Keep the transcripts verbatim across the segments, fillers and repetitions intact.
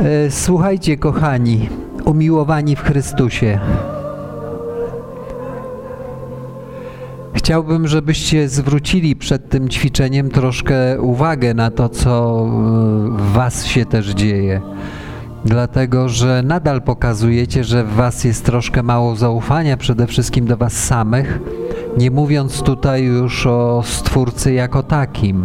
Słuchajcie, kochani, umiłowani w Chrystusie. Chciałbym, żebyście zwrócili przed tym ćwiczeniem troszkę uwagę na to, co w was się też dzieje. Dlatego, że nadal pokazujecie, że w was jest troszkę mało zaufania, przede wszystkim do was samych, nie mówiąc tutaj już o Stwórcy jako takim.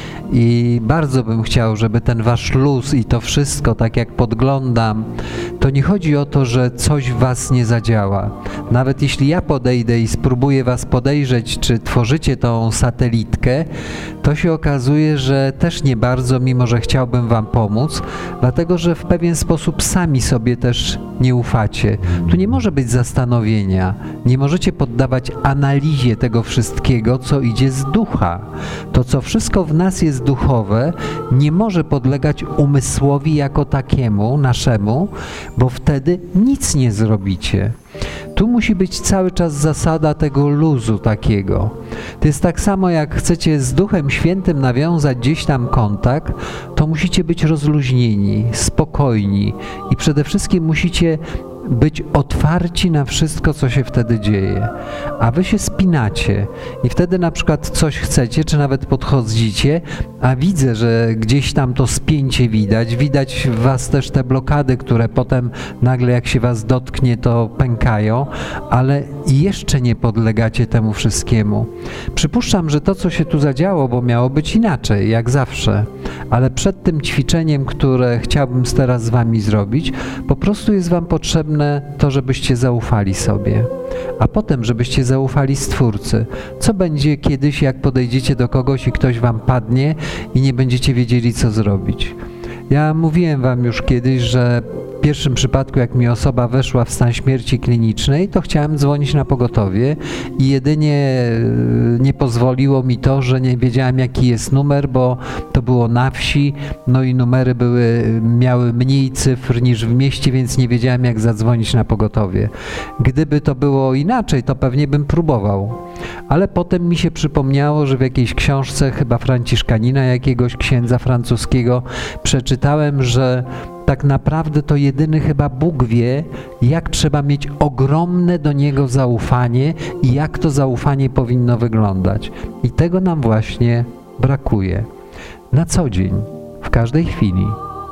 I bardzo bym chciał, żeby ten wasz luz i to wszystko, tak jak podglądam, to nie chodzi o to, że coś w was nie zadziała. Nawet jeśli ja podejdę i spróbuję was podejrzeć, czy tworzycie tą satelitkę, to się okazuje, że też nie bardzo, mimo że chciałbym wam pomóc, dlatego że w pewien sposób sami sobie też nie ufacie. Tu nie może być zastanowienia, nie możecie poddawać analizie tego wszystkiego, co idzie z ducha. To, co wszystko w nas jest duchowe, nie może podlegać umysłowi jako takiemu, naszemu, bo wtedy nic nie zrobicie. Tu musi być cały czas zasada tego luzu takiego. To jest tak samo, jak chcecie z Duchem Świętym nawiązać gdzieś tam kontakt, to musicie być rozluźnieni, spokojni i przede wszystkim musicie być otwarci na wszystko, co się wtedy dzieje. A wy się spinacie i wtedy na przykład coś chcecie, czy nawet podchodzicie, a widzę, że gdzieś tam to spięcie widać, widać w was też te blokady, które potem nagle jak się was dotknie, to pękają, ale jeszcze nie podlegacie temu wszystkiemu. Przypuszczam, że to, co się tu zadziało, bo miało być inaczej, jak zawsze, ale przed tym ćwiczeniem, które chciałbym teraz z wami zrobić, po prostu jest wam potrzebne to, żebyście zaufali sobie, a potem, żebyście zaufali Stwórcy. Co będzie kiedyś, jak podejdziecie do kogoś i ktoś wam padnie i nie będziecie wiedzieli, co zrobić? Ja mówiłem wam już kiedyś, że w pierwszym przypadku, jak mi osoba weszła w stan śmierci klinicznej, to chciałem dzwonić na pogotowie i jedynie nie pozwoliło mi to, że nie wiedziałem, jaki jest numer, bo to było na wsi, no i numery były, miały mniej cyfr niż w mieście, więc nie wiedziałem, jak zadzwonić na pogotowie. Gdyby to było inaczej, to pewnie bym próbował. Ale potem mi się przypomniało, że w jakiejś książce, chyba Franciszkanina, jakiegoś księdza francuskiego, przeczytałem, że tak naprawdę to jedyny chyba Bóg wie, jak trzeba mieć ogromne do Niego zaufanie i jak to zaufanie powinno wyglądać. I tego nam właśnie brakuje. Na co dzień, w każdej chwili.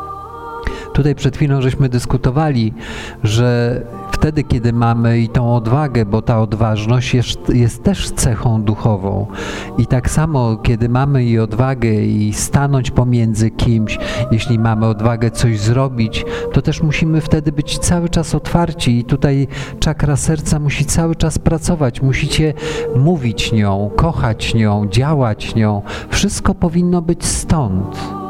Tutaj przed chwilą żeśmy dyskutowali, że wtedy, kiedy mamy i tą odwagę, bo ta odważność jest, jest też cechą duchową. I tak samo, kiedy mamy i odwagę i stanąć pomiędzy kimś, jeśli mamy odwagę coś zrobić, to też musimy wtedy być cały czas otwarci i tutaj czakra serca musi cały czas pracować. Musicie mówić nią, kochać nią, działać nią. Wszystko powinno być stąd.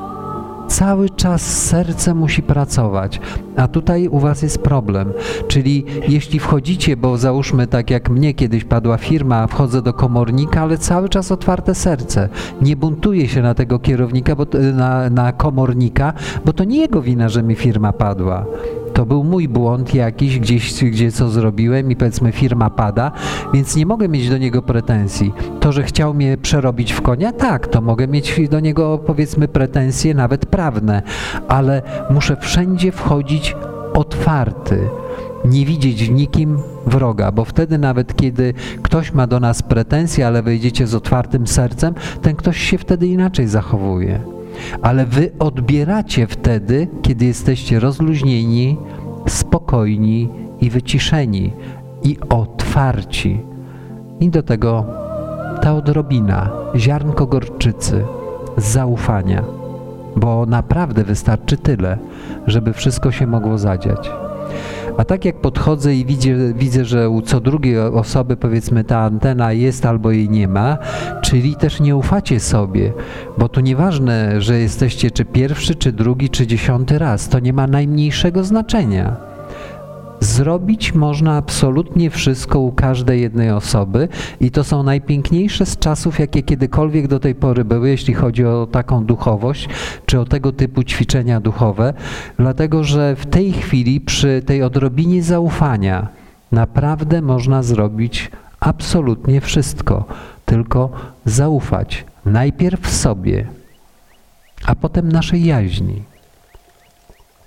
Cały czas serce musi pracować, a tutaj u was jest problem, czyli jeśli wchodzicie, bo załóżmy tak jak mnie kiedyś padła firma, wchodzę do komornika, ale cały czas otwarte serce, nie buntuję się na tego kierownika, bo, na, na komornika, bo to nie jego wina, że mi firma padła. To był mój błąd jakiś, gdzieś, gdzie co zrobiłem i powiedzmy firma pada, więc nie mogę mieć do niego pretensji. To, że chciał mnie przerobić w konia, tak, to mogę mieć do niego powiedzmy pretensje nawet prawne, ale muszę wszędzie wchodzić otwarty, nie widzieć w nikim wroga, bo wtedy nawet kiedy ktoś ma do nas pretensje, ale wejdziecie z otwartym sercem, ten ktoś się wtedy inaczej zachowuje. Ale wy odbieracie wtedy, kiedy jesteście rozluźnieni, spokojni i wyciszeni i otwarci. I do tego ta odrobina, ziarnko gorczycy, zaufania, bo naprawdę wystarczy tyle, żeby wszystko się mogło zadziać. A tak jak podchodzę i widzę, widzę, że u co drugiej osoby powiedzmy ta antena jest albo jej nie ma, czyli też nie ufacie sobie, bo tu nieważne, że jesteście czy pierwszy, czy drugi, czy dziesiąty raz, to nie ma najmniejszego znaczenia. Zrobić można absolutnie wszystko u każdej jednej osoby i to są najpiękniejsze z czasów, jakie kiedykolwiek do tej pory były, jeśli chodzi o taką duchowość, czy o tego typu ćwiczenia duchowe, dlatego że w tej chwili przy tej odrobinie zaufania naprawdę można zrobić absolutnie wszystko, tylko zaufać najpierw sobie, a potem naszej jaźni.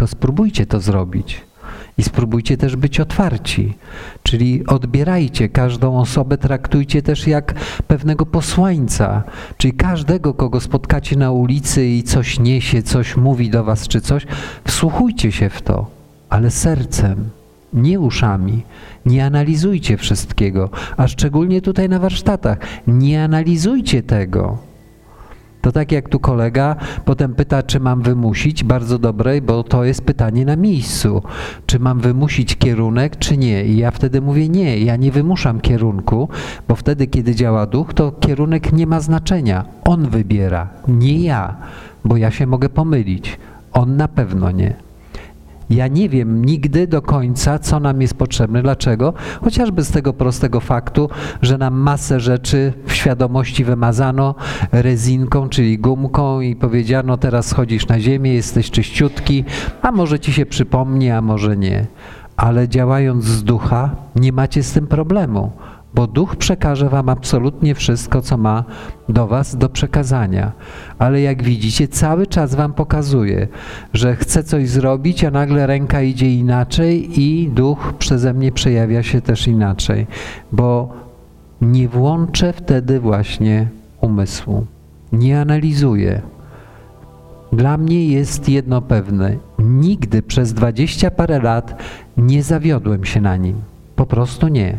tylko spróbujcie to zrobić. I spróbujcie też być otwarci, czyli odbierajcie każdą osobę, traktujcie też jak pewnego posłańca, czyli każdego, kogo spotkacie na ulicy i coś niesie, coś mówi do was czy coś, wsłuchujcie się w to, ale sercem, nie uszami. Nie analizujcie wszystkiego, a szczególnie tutaj na warsztatach, nie analizujcie tego. To tak jak tu kolega potem pyta, czy mam wymusić, bardzo dobre, bo to jest pytanie na miejscu. Czy mam wymusić kierunek, czy nie? I ja wtedy mówię nie, ja nie wymuszam kierunku, bo wtedy, kiedy działa duch, to kierunek nie ma znaczenia. On wybiera, nie ja, bo ja się mogę pomylić. On na pewno nie. Ja nie wiem nigdy do końca, co nam jest potrzebne. Dlaczego? Chociażby z tego prostego faktu, że nam masę rzeczy w świadomości wymazano rezinką, czyli gumką i powiedziano, teraz schodzisz na ziemię, jesteś czyściutki, a może ci się przypomni, a może nie. Ale działając z ducha, nie macie z tym problemu, bo duch przekaże wam absolutnie wszystko, co ma do was do przekazania. Ale jak widzicie, cały czas wam pokazuje, że chce coś zrobić, a nagle ręka idzie inaczej i duch przeze mnie przejawia się też inaczej, bo nie włączę wtedy właśnie umysłu, nie analizuję. Dla mnie jest jedno pewne, nigdy przez dwadzieścia parę lat nie zawiodłem się na nim, po prostu nie.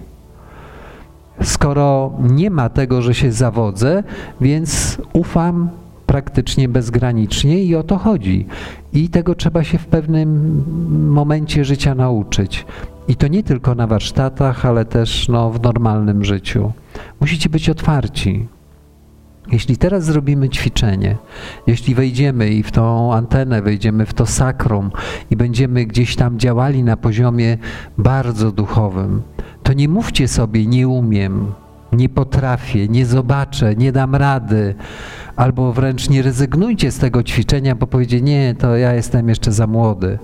Skoro nie ma tego, że się zawodzę, więc ufam praktycznie bezgranicznie i o to chodzi. I tego trzeba się w pewnym momencie życia nauczyć. I to nie tylko na warsztatach, ale też no, w normalnym życiu. Musicie być otwarci. Jeśli teraz zrobimy ćwiczenie, jeśli wejdziemy i w tą antenę, wejdziemy w to sakrum i będziemy gdzieś tam działali na poziomie bardzo duchowym, to nie mówcie sobie nie umiem, nie potrafię, nie zobaczę, nie dam rady, albo wręcz nie rezygnujcie z tego ćwiczenia, bo powiecie nie, to ja jestem jeszcze za młody.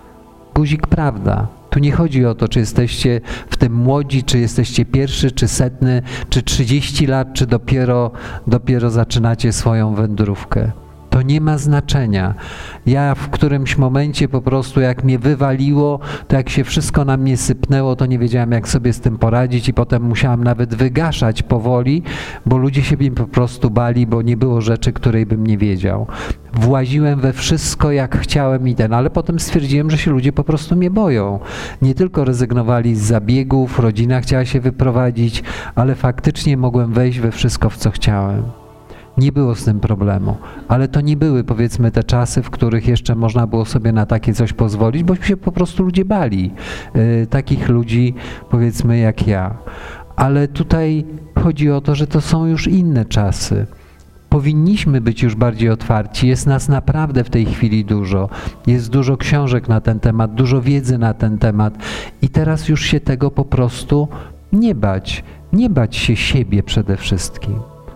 Guzik prawda. Tu nie chodzi o to, czy jesteście w tym młodzi, czy jesteście pierwszy, czy setny, czy trzydzieści lat, czy dopiero, dopiero zaczynacie swoją wędrówkę. To nie ma znaczenia. Ja w którymś momencie po prostu jak mnie wywaliło, to jak się wszystko na mnie sypnęło, to nie wiedziałem jak sobie z tym poradzić i potem musiałem nawet wygaszać powoli, bo ludzie się mnie po prostu bali, bo nie było rzeczy, której bym nie wiedział. Właziłem we wszystko jak chciałem i ten, ale potem stwierdziłem, że się ludzie po prostu mnie boją. Nie tylko rezygnowali z zabiegów, rodzina chciała się wyprowadzić, ale faktycznie mogłem wejść we wszystko, w co chciałem. Nie było z tym problemu, ale to nie były powiedzmy te czasy, w których jeszcze można było sobie na takie coś pozwolić, bo się po prostu ludzie bali. Yy, takich ludzi powiedzmy jak ja. Ale tutaj chodzi o to, że to są już inne czasy. Powinniśmy być już bardziej otwarci, jest nas naprawdę w tej chwili dużo, jest dużo książek na ten temat, dużo wiedzy na ten temat i teraz już się tego po prostu nie bać, nie bać się siebie przede wszystkim.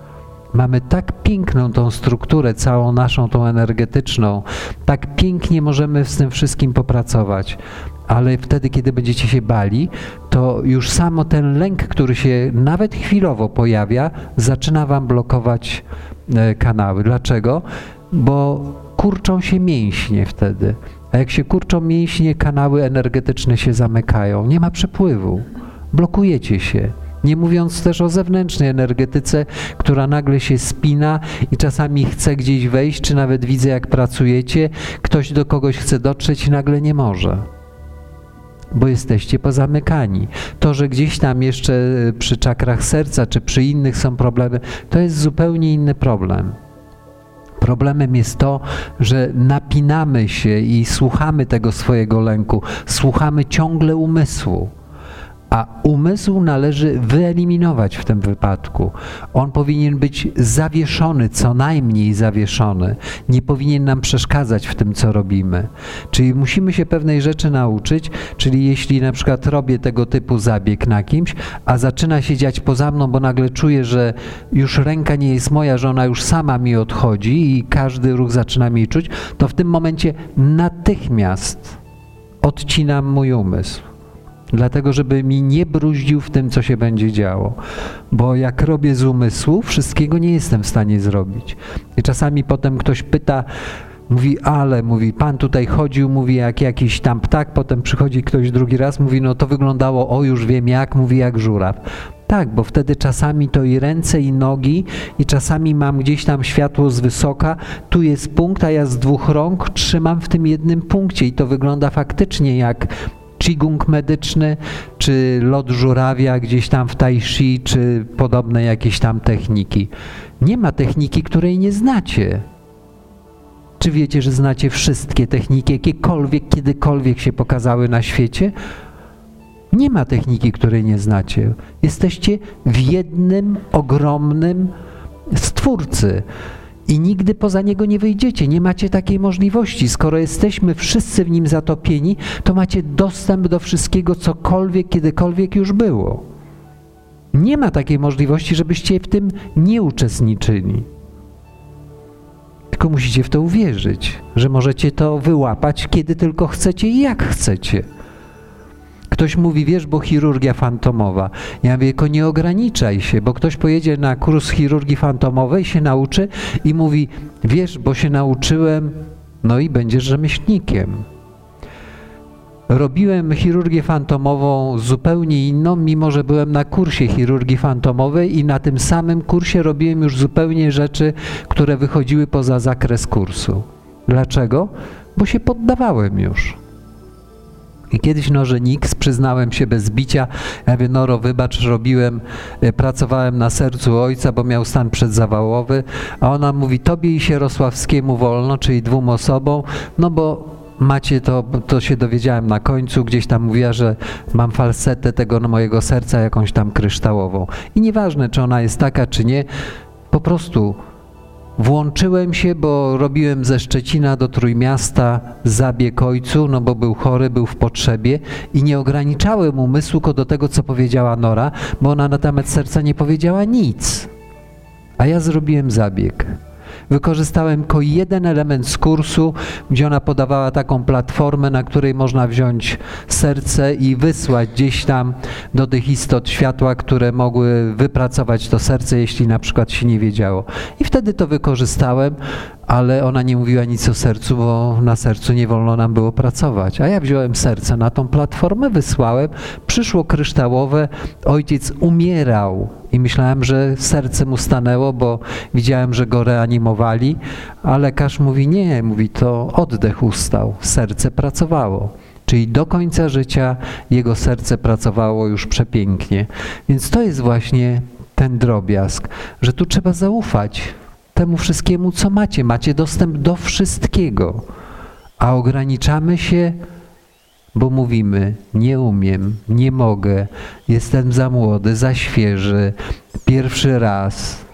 Mamy tak piękną tą strukturę, całą naszą tą energetyczną, tak pięknie możemy z tym wszystkim popracować, ale wtedy, kiedy będziecie się bali, to już samo ten lęk, który się nawet chwilowo pojawia, zaczyna wam blokować kanały. Dlaczego? Bo kurczą się mięśnie wtedy, a jak się kurczą mięśnie, kanały energetyczne się zamykają, nie ma przepływu, blokujecie się. Nie mówiąc też o zewnętrznej energetyce, która nagle się spina i czasami chce gdzieś wejść, czy nawet widzę jak pracujecie, ktoś do kogoś chce dotrzeć i nagle nie może, bo jesteście pozamykani. To, że gdzieś tam jeszcze przy czakrach serca, czy przy innych są problemy, to jest zupełnie inny problem. Problemem jest to, że napinamy się i słuchamy tego swojego lęku, słuchamy ciągle umysłu. A umysł należy wyeliminować w tym wypadku. On powinien być zawieszony, co najmniej zawieszony. Nie powinien nam przeszkadzać w tym, co robimy. Czyli musimy się pewnej rzeczy nauczyć, czyli jeśli na przykład robię tego typu zabieg na kimś, a zaczyna się dziać poza mną, bo nagle czuję, że już ręka nie jest moja, że ona już sama mi odchodzi i każdy ruch zaczyna mi czuć, to w tym momencie natychmiast odcinam mój umysł. Dlatego, żeby mi nie bruździł w tym, co się będzie działo. Bo jak robię z umysłu, wszystkiego nie jestem w stanie zrobić. I czasami potem ktoś pyta, Mówi, ale, mówi, pan tutaj chodził, mówi, jak jakiś tam ptak, potem przychodzi ktoś drugi raz, mówi, no to wyglądało, o już wiem jak, mówi, jak żuraw. Tak, bo wtedy czasami to i ręce, i nogi, i czasami mam gdzieś tam światło z wysoka, tu jest punkt, a ja z dwóch rąk trzymam w tym jednym punkcie i to wygląda faktycznie jak qigong medyczny, czy lot żurawia gdzieś tam w tai chi, czy podobne jakieś tam techniki. Nie ma techniki, której nie znacie. Czy wiecie, że znacie wszystkie techniki, jakiekolwiek, kiedykolwiek się pokazały na świecie? Nie ma techniki, której nie znacie. Jesteście w jednym ogromnym stwórcy i nigdy poza niego nie wyjdziecie. Nie macie takiej możliwości. Skoro jesteśmy wszyscy w nim zatopieni, to macie dostęp do wszystkiego, cokolwiek, kiedykolwiek już było. Nie ma takiej możliwości, żebyście w tym nie uczestniczyli. Tylko musicie w to uwierzyć, że możecie to wyłapać, kiedy tylko chcecie i jak chcecie. Ktoś mówi, wiesz, bo chirurgia fantomowa. Ja mówię, tylko nie ograniczaj się, bo ktoś pojedzie na kurs chirurgii fantomowej, się nauczy i mówi, wiesz, bo się nauczyłem, no i będziesz rzemieślnikiem. Robiłem chirurgię fantomową zupełnie inną, mimo że byłem na kursie chirurgii fantomowej i na tym samym kursie robiłem już zupełnie rzeczy, które wychodziły poza zakres kursu. Dlaczego? Bo się poddawałem już. I kiedyś Norze Nix, przyznałem się bez bicia, ja mówię, Noro, wybacz, robiłem, pracowałem na sercu ojca, bo miał stan przedzawałowy, a ona mówi, tobie i Sierosławskiemu wolno, czyli dwóm osobom, no bo macie to, to się dowiedziałem na końcu, gdzieś tam mówiła, że mam falsetę tego no, mojego serca jakąś tam kryształową. I nieważne, czy ona jest taka, czy nie, po prostu włączyłem się, bo robiłem ze Szczecina do Trójmiasta zabieg ojcu, no bo był chory, był w potrzebie i nie ograniczałem umysłu do tego, co powiedziała Nora, bo ona na temat serca nie powiedziała nic. A ja zrobiłem zabieg. Wykorzystałem tylko jeden element z kursu, gdzie ona podawała taką platformę, na której można wziąć serce i wysłać gdzieś tam do tych istot światła, które mogły wypracować to serce, jeśli na przykład się nie wiedziało. I wtedy to wykorzystałem, ale ona nie mówiła nic o sercu, bo na sercu nie wolno nam było pracować. A ja wziąłem serce na tą platformę, wysłałem, przyszło kryształowe, ojciec umierał i myślałem, że serce mu stanęło, bo widziałem, że go reanimowali, a lekarz mówi nie, mówi to oddech ustał, serce pracowało. Czyli do końca życia jego serce pracowało już przepięknie. Więc to jest właśnie ten drobiazg, że tu trzeba zaufać temu wszystkiemu, co macie. Macie dostęp do wszystkiego, a ograniczamy się, bo mówimy, nie umiem, nie mogę, jestem za młody, za świeży, pierwszy raz.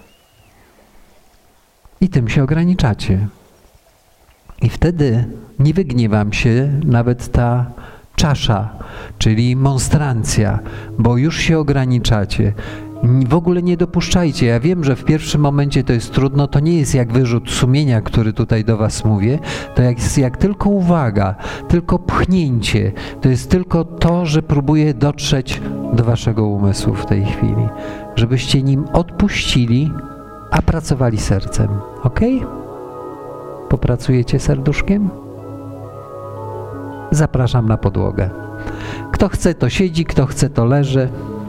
I tym się ograniczacie. I wtedy nie wygniewam się nawet ta czasza, czyli monstrancja, bo już się ograniczacie. W ogóle nie dopuszczajcie. Ja wiem, że w pierwszym momencie to jest trudno, to nie jest jak wyrzut sumienia, który tutaj do was mówię, to jest jak tylko uwaga, tylko pchnięcie. To jest tylko to, że próbuję dotrzeć do waszego umysłu w tej chwili, żebyście nim odpuścili, a pracowali sercem. Ok? Popracujecie serduszkiem? Zapraszam na podłogę. Kto chce, to siedzi, kto chce, to leży.